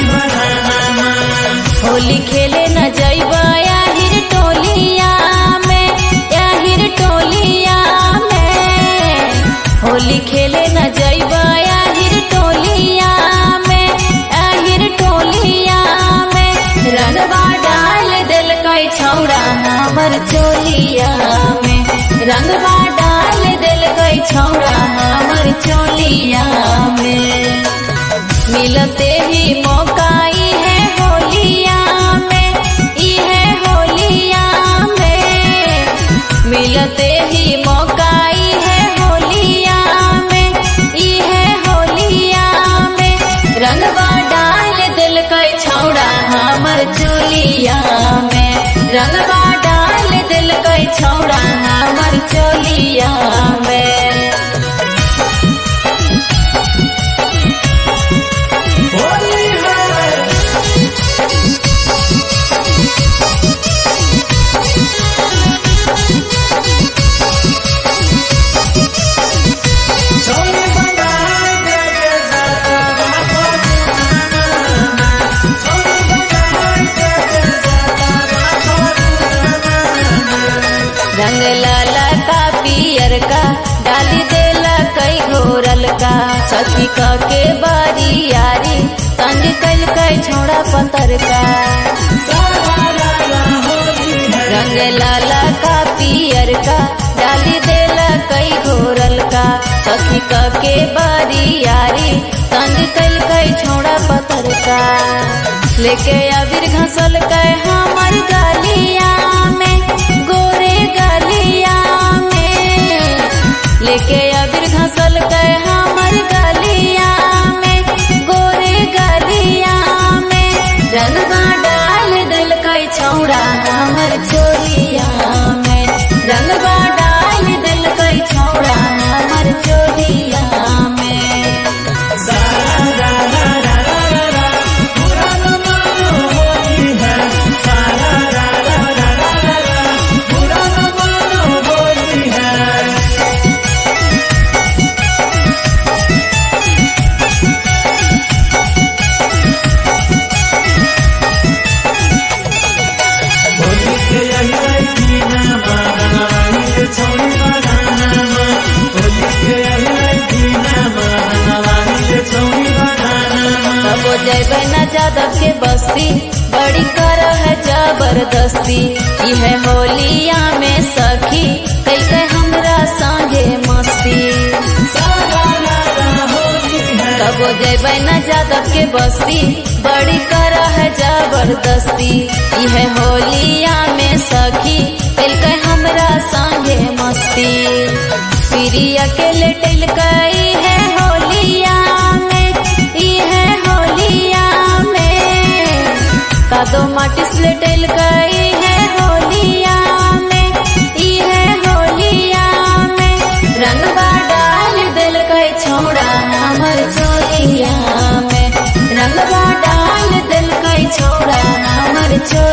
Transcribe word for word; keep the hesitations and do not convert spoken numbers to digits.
होली खेले न जइबा याहिर टोलिया में, याहिर टोलिया में। होली खेले न जइबा याहिर टोलिया में, याहिर टोलिया में। रंगवा डाल दिल कई छौड़ा हमर चोलिया में, रंगवा डाल दिल कई छौड़ा हमर चोलिया में। मिलते ही मौका ई है होलिया में, ई है होलिया में। मिलते ही मौका ई है होलिया में, ई है होलिया में। रंगवा डाल दिल कई छौड़ा हमर चोलिया में, रंगवा डाल दिल कई छौड़ा हमर चोलिया में। रंग लाला का पियर का डाली देला कई घोरल का। सखी का के बारी यारी तंग कल कई छोड़ा पतर का। रंग लाला का पियर का डाली देला कई घोरल का। सखी का के बारी यारी तंग कल कई छोड़ा पतर का। लेके अबीर घसल के हमर गलिया में, गोरे गलिया में। लेके अबीर घसल के हमर गलिया में, गोरे गलिया में। रंगवा डाल दिल कई छौड़ा हमर चोलिया में, रंगवा डाल दिल कई छौड़ा हमर चोलिया में। कबो जैबे न जादव के बस्ती, बड़ी कर है जबरदस्ती। यह होलिया में सखी कई के हमरा संगे मस्ती। कबो जैबे न जादव के बस्ती, बड़ी कर है जबरदस्ती। यह होलिया में सखी कई के हमरा संगे मस्ती। प्रिया के लेटल कई है होलिया में, ई है होलिया में। कादो माटी से लेटल कई है होलिया में, ई है होलिया में। रंगवा डाल दिल कई छौड़ा हमर चोलिया में, रंगवा डाल दिल कई छौड़ा हमर चोलिया।